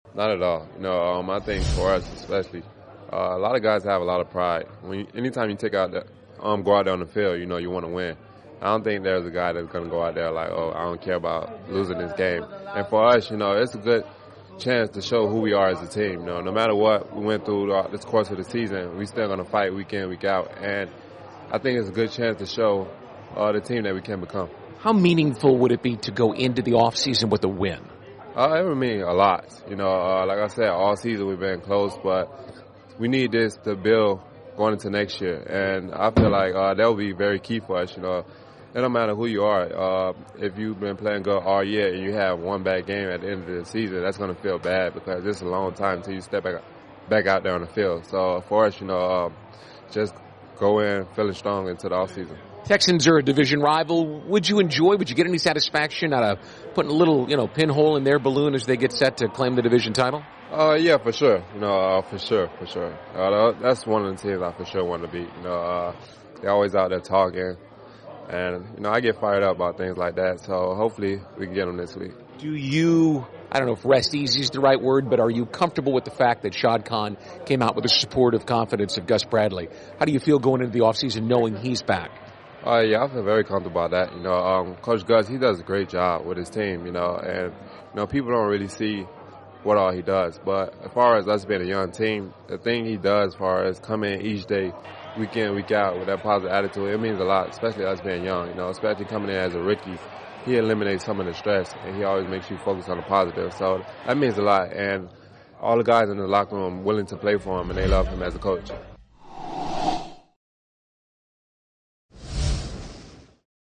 Not at all. I think for us especially, a lot of guys have a lot of pride. Anytime you go out there on the field, you want to win. I don't think there's a guy that's going to go out there like, oh, I don't care about losing this game. And for us, it's a good chance to show who we are as a team. No matter what we went through this course of the season, we still going to fight week in, week out. And I think it's a good chance to show the team that we can become. How meaningful would it be to go into the offseason with a win? It would mean a lot. Like I said, all season we've been close, but we need this to build going into next year. And I feel like that will be very key for us. It don't matter who you are. If you've been playing good all year and you have one bad game at the end of the season, that's going to feel bad because it's a long time until you step back out there on the field. So for us, just go in feeling strong into the offseason. Texans are a division rival. Would you get any satisfaction out of putting a little, pinhole in their balloon as they get set to claim the division title? Yeah, for sure. For sure. That's one of the teams I for sure want to beat. They're always out there talking. And, I get fired up about things like that. So hopefully we can get them this week. I don't know if rest easy is the right word, but are you comfortable with the fact that Shad Khan came out with the support of confidence of Gus Bradley? How do you feel going into the offseason knowing he's back? Yeah, I feel very comfortable about that. Coach Gus, he does a great job with his team, and people don't really see what all he does. But as far as us being a young team, the thing he does as far as coming in each day, week in, week out with that positive attitude, it means a lot, especially us being young, especially coming in as a rookie. He eliminates some of the stress, and he always makes you focus on the positive. So that means a lot, and all the guys in the locker room willing to play for him, and they love him as a coach.